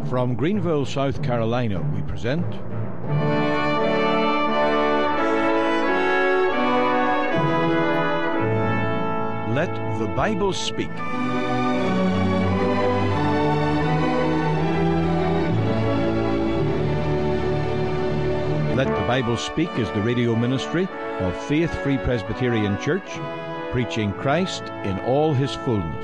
From Greenville, South Carolina, we present Let the Bible Speak. Let the Bible Speak is the radio ministry of Faith Free Presbyterian Church, preaching Christ in all his fullness.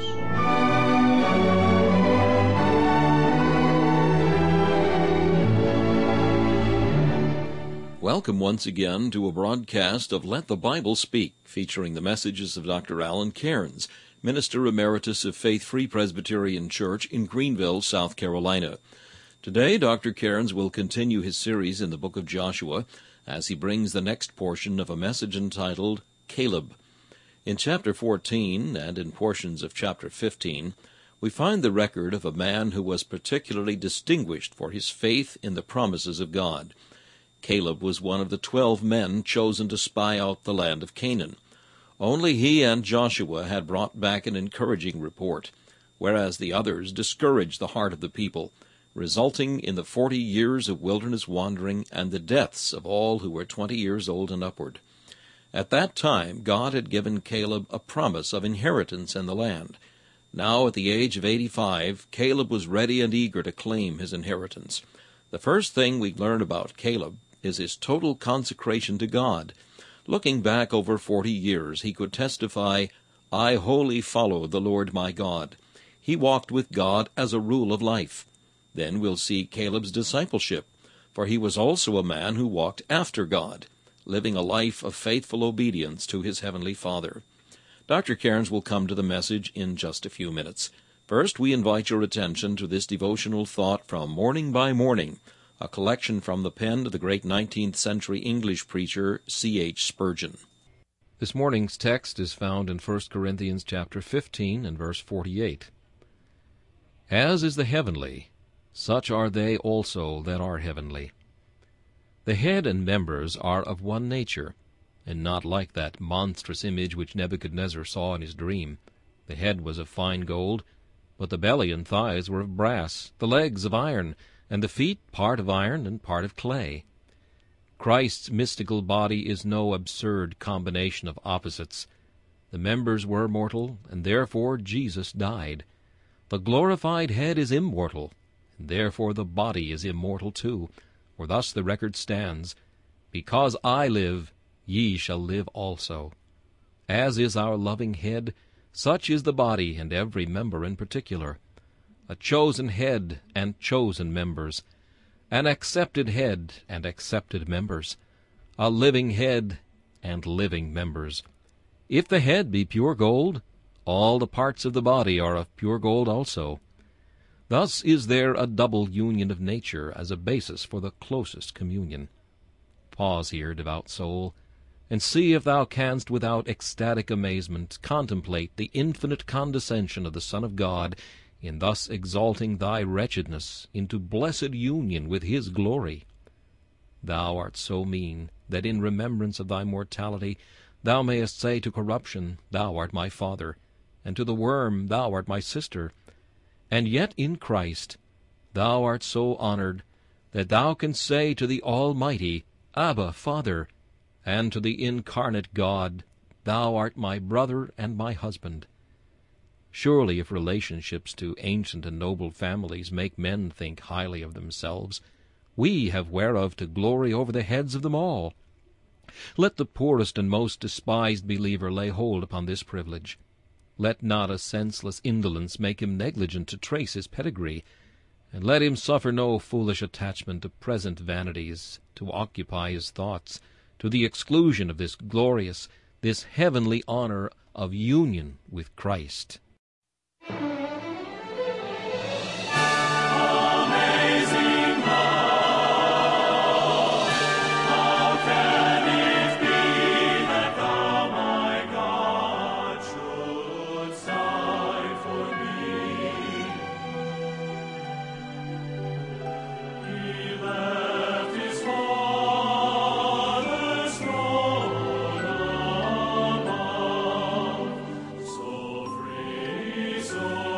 Welcome once again to a broadcast of Let the Bible Speak, featuring the messages of Dr. Alan Cairns, Minister Emeritus of Faith Free Presbyterian Church in Greenville, South Carolina. Today, Dr. Cairns will continue his series in the book of Joshua as he brings the next portion of a message entitled Caleb. In chapter 14 and in portions of chapter 15, we find the record of a man who was particularly distinguished for his faith in the promises of God. Caleb was one of the 12 men chosen to spy out the land of Canaan. Only he and Joshua had brought back an encouraging report, whereas the others discouraged the heart of the people, resulting in the 40 years of wilderness wandering and the deaths of all who were 20 years old and upward. At that time, God had given Caleb a promise of inheritance in the land. Now, at the age of 85, Caleb was ready and eager to claim his inheritance. The first thing we learn about Caleb is his total consecration to God. Looking back over 40 years, he could testify, "I wholly followed the Lord my God." He walked with God as a rule of life. Then we'll see Caleb's discipleship, for he was also a man who walked after God, living a life of faithful obedience to his heavenly Father. Dr. Cairns will come to the message in just a few minutes. First, we invite your attention to this devotional thought from Morning by Morning, a collection from the pen of the great 19th century English preacher C.H. Spurgeon. This morning's text is found in 1 Corinthians chapter 15 and verse 48. As is the heavenly, such are they also that are heavenly. The head and members are of one nature, and not like that monstrous image which Nebuchadnezzar saw in his dream. The head was of fine gold, but the belly and thighs were of brass, the legs of iron, and the feet part of iron and part of clay. Christ's mystical body is no absurd combination of opposites. The members were mortal, and therefore Jesus died. The glorified head is immortal, and therefore the body is immortal too. For thus the record stands, "Because I live, ye shall live also." As is our loving head, such is the body and every member in particular. A chosen head and chosen members, an accepted head and accepted members, a living head and living members. If the head be pure gold, all the parts of the body are of pure gold also. Thus is there a double union of nature as a basis for the closest communion. Pause here, devout soul, and see if thou canst without ecstatic amazement contemplate the infinite condescension of the Son of God in thus exalting thy wretchedness into blessed union with his glory. Thou art so mean that in remembrance of thy mortality thou mayest say to corruption, "Thou art my father," and to the worm, "Thou art my sister." And yet in Christ thou art so honored that thou canst say to the Almighty, "Abba, Father," and to the incarnate God, "Thou art my brother and my husband." Surely if relationships to ancient and noble families make men think highly of themselves, we have whereof to glory over the heads of them all. Let the poorest and most despised believer lay hold upon this privilege. Let not a senseless indolence make him negligent to trace his pedigree, and let him suffer no foolish attachment to present vanities to occupy his thoughts, to the exclusion of this glorious, this heavenly honor of union with Christ. So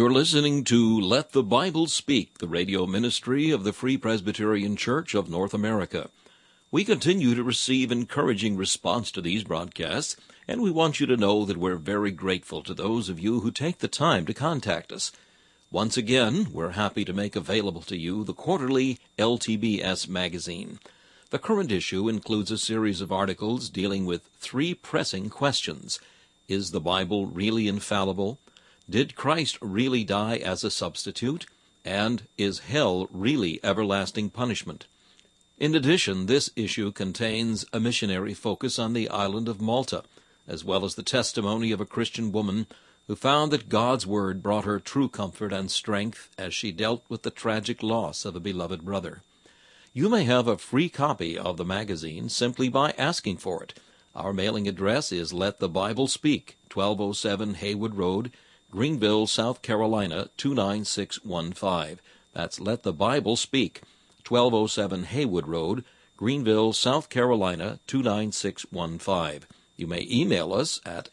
You're listening to Let the Bible Speak, the radio ministry of the Free Presbyterian Church of North America. We continue to receive encouraging response to these broadcasts, and we want you to know that we're very grateful to those of you who take the time to contact us. Once again, we're happy to make available to you the quarterly LTBS magazine. The current issue includes a series of articles dealing with 3 pressing questions. Is the Bible really infallible? Did Christ really die as a substitute? And is hell really everlasting punishment? In addition, this issue contains a missionary focus on the island of Malta, as well as the testimony of a Christian woman who found that God's Word brought her true comfort and strength as she dealt with the tragic loss of a beloved brother. You may have a free copy of the magazine simply by asking for it. Our mailing address is Let the Bible Speak, 1207 Haywood Road, Greenville, South Carolina, 29615. That's Let the Bible Speak, 1207 Haywood Road, Greenville, South Carolina, 29615. You may email us at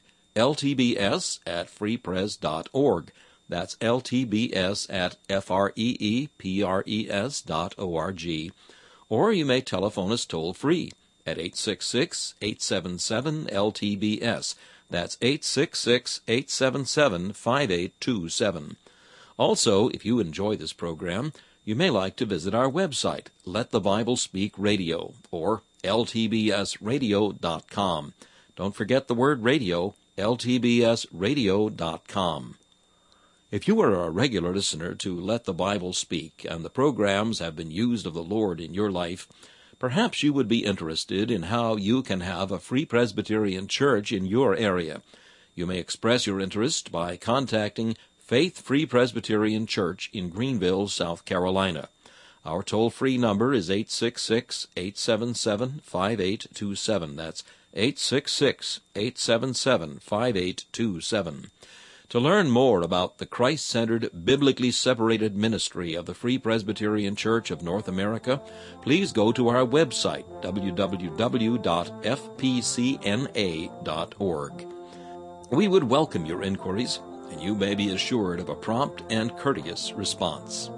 ltbs@freepres.org. That's ltbs@freepres.org. Or you may telephone us toll-free at 866-877-LTBS. That's 866-877-5827. Also, if you enjoy this program, you may like to visit our website, Let the Bible Speak Radio, or ltbsradio.com. Don't forget the word radio, ltbsradio.com. If you are a regular listener to Let the Bible Speak, and the programs have been used of the Lord in your life, perhaps you would be interested in how you can have a Free Presbyterian Church in your area. You may express your interest by contacting Faith Free Presbyterian Church in Greenville, South Carolina. Our toll-free number is 866-877-5827. That's 866-877-5827. To learn more about the Christ-centered, biblically separated ministry of the Free Presbyterian Church of North America, please go to our website, www.fpcna.org. We would welcome your inquiries, and you may be assured of a prompt and courteous response.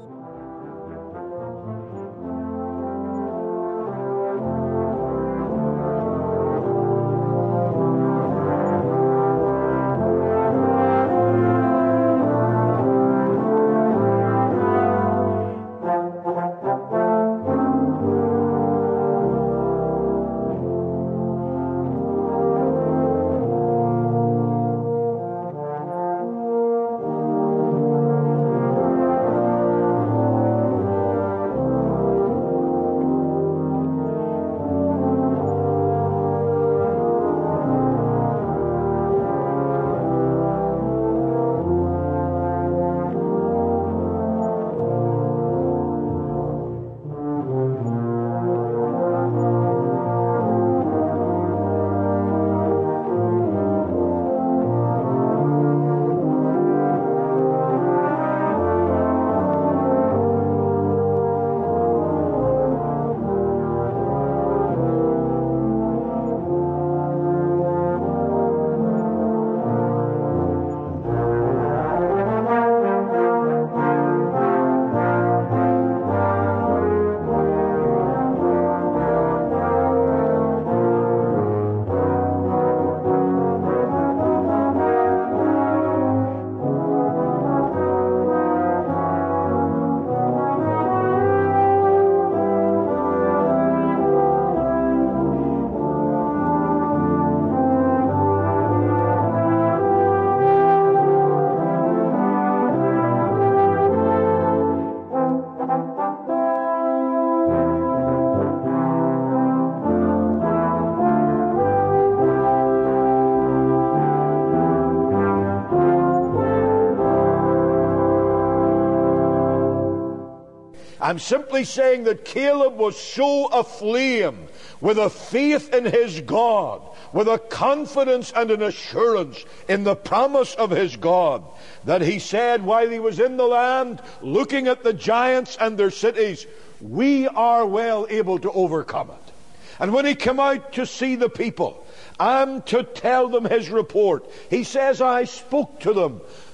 I'm simply saying that Caleb was so aflame with a faith in his God, with a confidence and an assurance in the promise of his God, that he said while he was in the land, looking at the giants and their cities, we are well able to overcome it. And when he came out to see the people and to tell them his report, he says, I spoke to them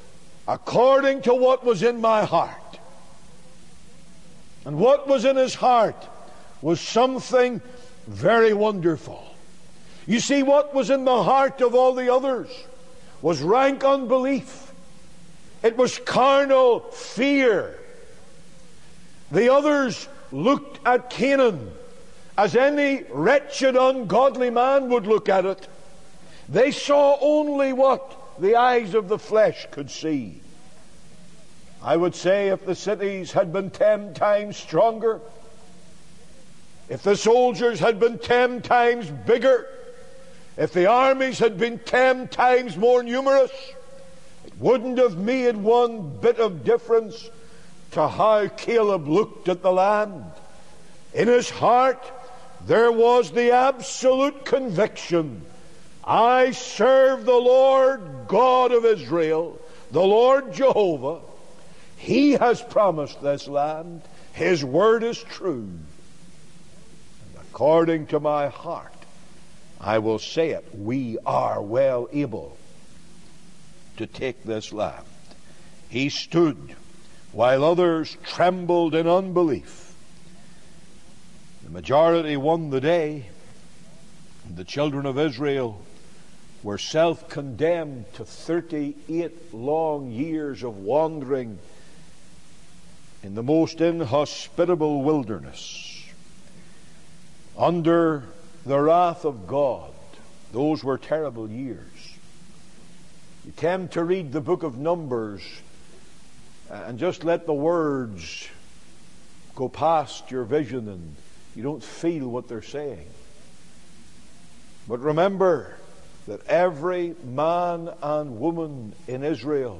according to what was in my heart. And what was in his heart was something very wonderful. You see, what was in the heart of all the others was rank unbelief. It was carnal fear. The others looked at Canaan as any wretched, ungodly man would look at it. They saw only what the eyes of the flesh could see. I would say if the cities had been 10 times stronger, if the soldiers had been 10 times bigger, if the armies had been 10 times more numerous, it wouldn't have made one bit of difference to how Caleb looked at the land. In his heart, there was the absolute conviction, I serve the Lord God of Israel, the Lord Jehovah. He has promised this land. His word is true. And according to my heart, I will say it, we are well able to take this land. He stood while others trembled in unbelief. The majority won the day, and the children of Israel were self-condemned to 38 long years of wandering in the most inhospitable wilderness under the wrath of God. Those were terrible years. You tend to read the book of Numbers and just let the words go past your vision and you don't feel what they're saying. But remember that every man and woman in Israel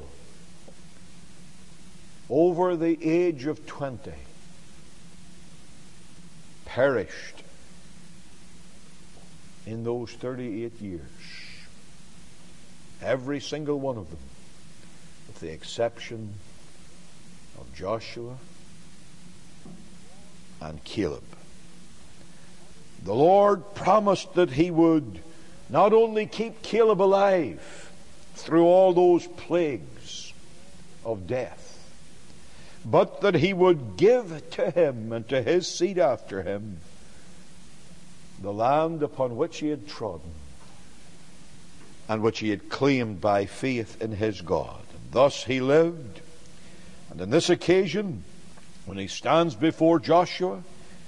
over the age of 20 perished in those 38 years. Every single one of them, with the exception of Joshua and Caleb. The Lord promised that He would not only keep Caleb alive through all those plagues of death, but that He would give to him and to his seed after him the land upon which he had trodden and which he had claimed by faith in his God. And thus he lived. And on this occasion, when he stands before Joshua,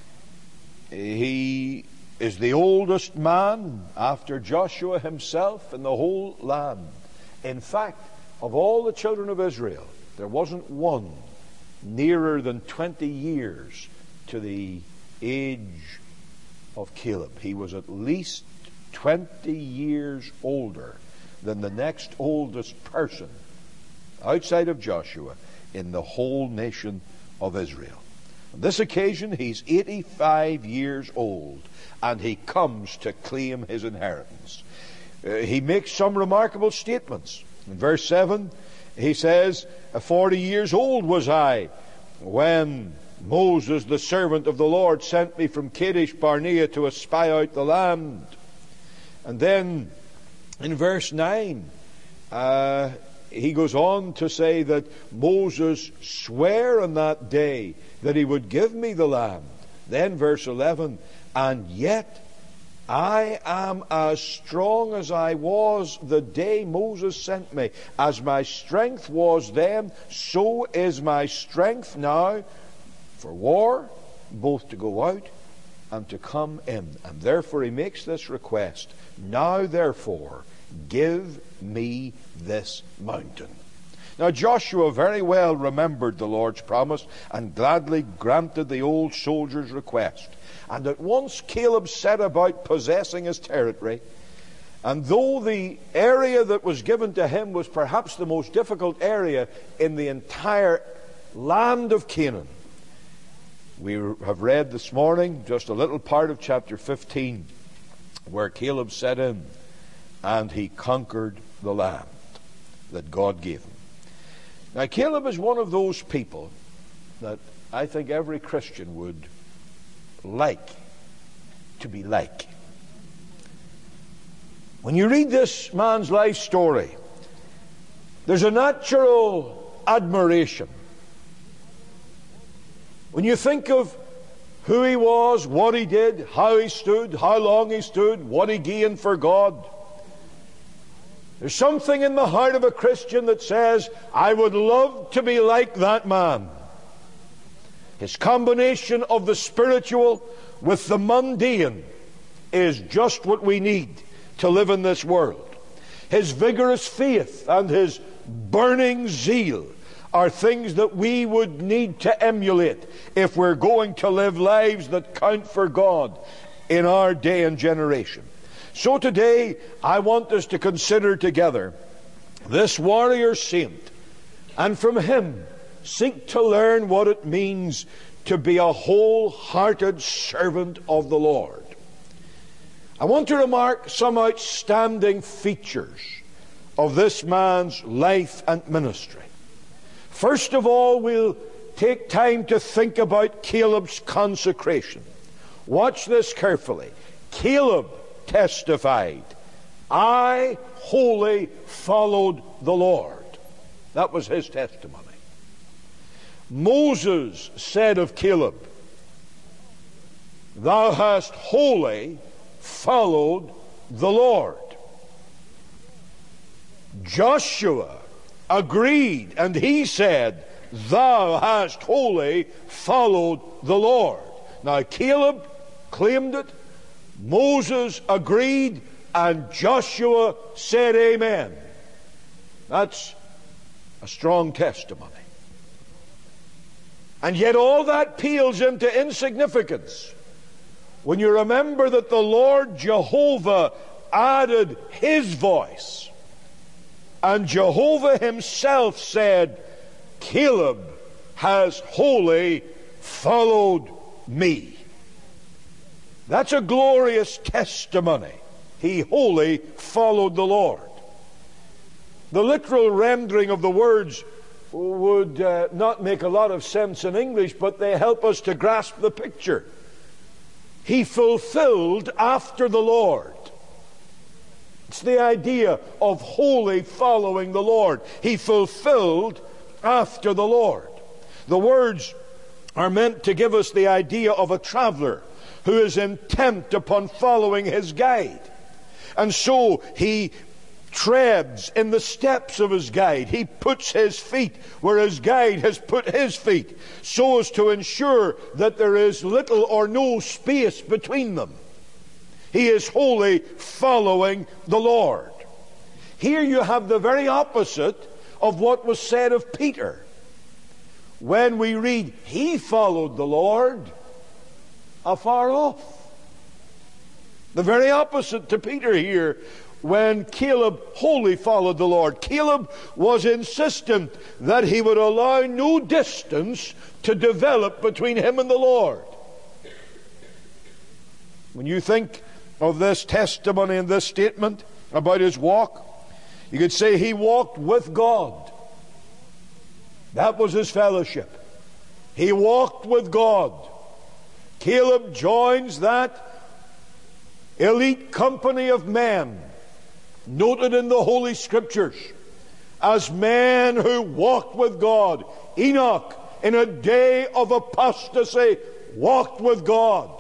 he is the oldest man after Joshua himself in the whole land. In fact, of all the children of Israel, there wasn't one nearer than 20 years to the age of Caleb. He was at least 20 years older than the next oldest person outside of Joshua in the whole nation of Israel. On this occasion, he's 85 years old, and he comes to claim his inheritance. He makes some remarkable statements. In verse 7, he says, 40 years old was I when Moses, the servant of the Lord, sent me from Kadesh Barnea to espy out the land. And then in verse 9, he goes on to say that Moses swore on that day that he would give me the land. Then verse 11, and yet I am as strong as I was the day Moses sent me. As my strength was then, so is my strength now for war, both to go out and to come in. And therefore he makes this request. Now therefore, give me this mountain. Now Joshua very well remembered the Lord's promise and gladly granted the old soldier's request. And at once Caleb set about possessing his territory. And though the area that was given to him was perhaps the most difficult area in the entire land of Canaan, we have read this morning just a little part of chapter 15 where Caleb set in and he conquered the land that God gave him. Now Caleb is one of those people that I think every Christian would like to be like. When you read this man's life story, There's a natural admiration. When you think of who he was, what he did, how he stood, how long he stood, what he gained for God, there's something in the heart of a Christian that says, I would love to be like that man. His combination of the spiritual with the mundane is just what we need to live in this world. His vigorous faith and his burning zeal are things that we would need to emulate if we're going to live lives that count for God in our day and generation. So today, I want us to consider together this warrior saint, and from him seek to learn what it means to be a wholehearted servant of the Lord. I want to remark some outstanding features of this man's life and ministry. First of all, we'll take time to think about Caleb's consecration. Watch this carefully. Caleb testified, I wholly followed the Lord. That was his testimony. Moses said of Caleb, thou hast wholly followed the Lord. Joshua agreed, and he said, thou hast wholly followed the Lord. Now Caleb claimed it, Moses agreed, and Joshua said amen. That's a strong testimony. And yet all that pales into insignificance when you remember that the Lord Jehovah added his voice, and Jehovah himself said, Caleb has wholly followed me. That's a glorious testimony. He wholly followed the Lord. The literal rendering of the words would not make a lot of sense in English, but they help us to grasp the picture. He fulfilled after the Lord. It's the idea of wholly following the Lord. He fulfilled after the Lord. The words are meant to give us the idea of a traveler who is intent upon following his guide. And so he treads in the steps of his guide. He puts his feet where his guide has put his feet, so as to ensure that there is little or no space between them. He is wholly following the Lord. Here you have the very opposite of what was said of Peter. When we read, he followed the Lord afar off. The very opposite to Peter here, when Caleb wholly followed the Lord. Caleb was insistent that he would allow no distance to develop between him and the Lord. When you think of this testimony and this statement about his walk, you could say he walked with God. That was his fellowship. He walked with God. Caleb joins that elite company of men noted in the Holy Scriptures as men who walked with God. Enoch, in a day of apostasy, walked with God.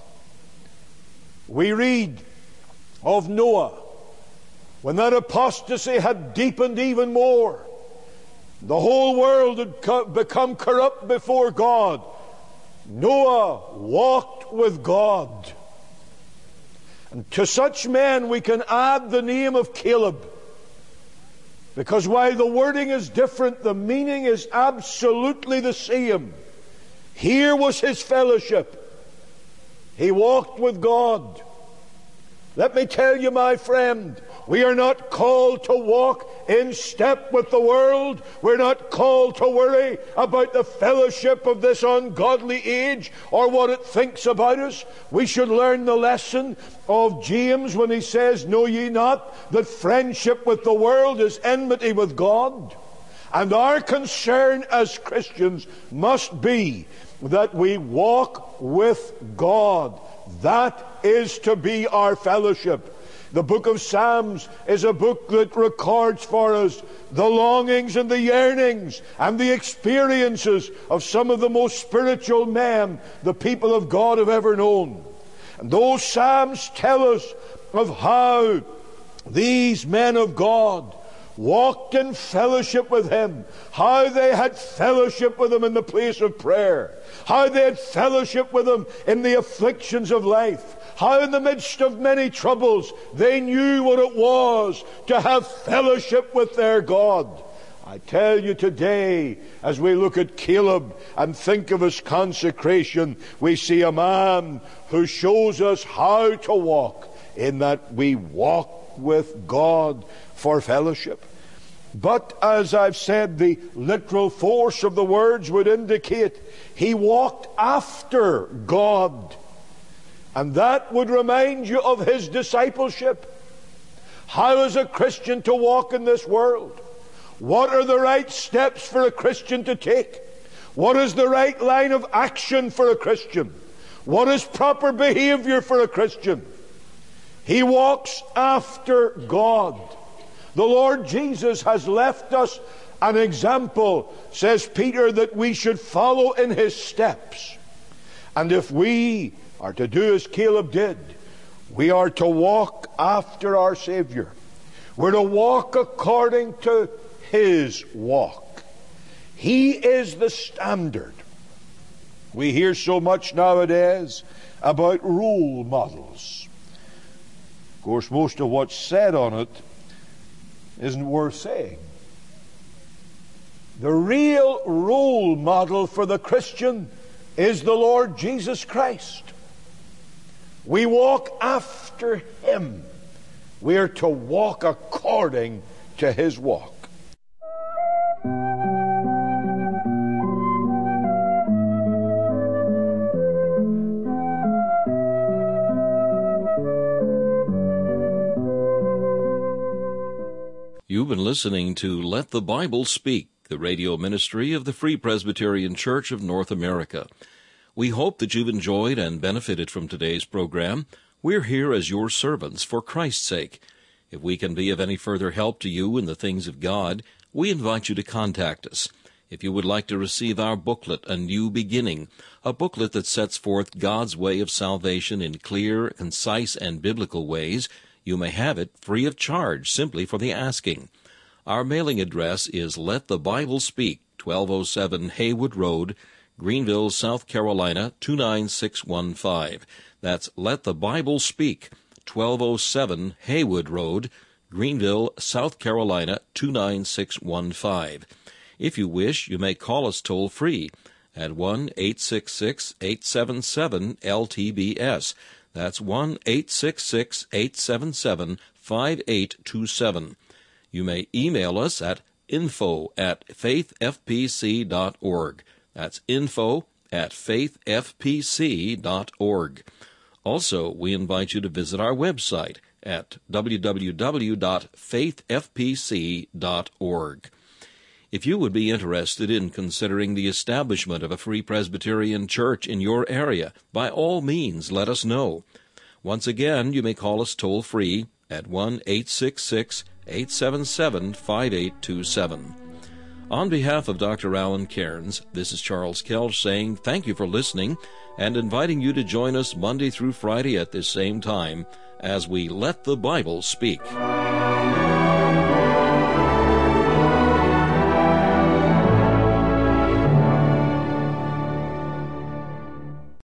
We read of Noah, when that apostasy had deepened even more, the whole world had become corrupt before God. Noah walked with God. And to such men we can add the name of Caleb, because while the wording is different, the meaning is absolutely the same. Here was his fellowship. He walked with God. Let me tell you, my friend, we are not called to walk in step with the world. We're not called to worry about the fellowship of this ungodly age or what it thinks about us. We should learn the lesson of James when he says, know ye not that friendship with the world is enmity with God? And our concern as Christians must be that we walk with God. That is to be our fellowship. The book of Psalms is a book that records for us the longings and the yearnings and the experiences of some of the most spiritual men the people of God have ever known. And those Psalms tell us of how these men of God walked in fellowship with Him, how they had fellowship with Him in the place of prayer, how they had fellowship with Him in the afflictions of life, how in the midst of many troubles they knew what it was to have fellowship with their God. I tell you today, as we look at Caleb and think of his consecration, we see a man who shows us how to walk, in that we walk with God for fellowship. But as I've said, the literal force of the words would indicate he walked after God. And that would remind you of his discipleship. How is a Christian to walk in this world? What are the right steps for a Christian to take? What is the right line of action for a Christian? What is proper behavior for a Christian? He walks after God. The Lord Jesus has left us an example, says Peter, that we should follow in His steps. And if we are to do as Caleb did, we are to walk after our Savior. We're to walk according to His walk. He is the standard. We hear so much nowadays about role models. Of course, most of what's said on it isn't worth saying. The real role model for the Christian is the Lord Jesus Christ. We walk after Him. We are to walk according to His walk. You've been listening to Let the Bible Speak, the radio ministry of the Free Presbyterian Church of North America. We hope that you've enjoyed and benefited from today's program. We're here as your servants for Christ's sake. If we can be of any further help to you in the things of God, we invite you to contact us. If you would like to receive our booklet, A New Beginning, a booklet that sets forth God's way of salvation in clear, concise, and biblical ways, you may have it free of charge simply for the asking. Our mailing address is Let the Bible Speak, 1207 Haywood Road, Greenville, South Carolina, 29615. That's Let the Bible Speak, 1207 Haywood Road, Greenville, South Carolina, 29615. If you wish, you may call us toll-free at 1-866-877-LTBS. That's 1-866-877-5827. You may email us at info@faithfpc.org. That's info@faithfpc.org. Also, we invite you to visit our website at www.faithfpc.org. If you would be interested in considering the establishment of a Free Presbyterian Church in your area, by all means let us know. Once again, you may call us toll-free at 1-866-877-5827. On behalf of Dr. Alan Cairns, this is Charles Kelch saying thank you for listening and inviting you to join us Monday through Friday at this same time as we Let the Bible Speak.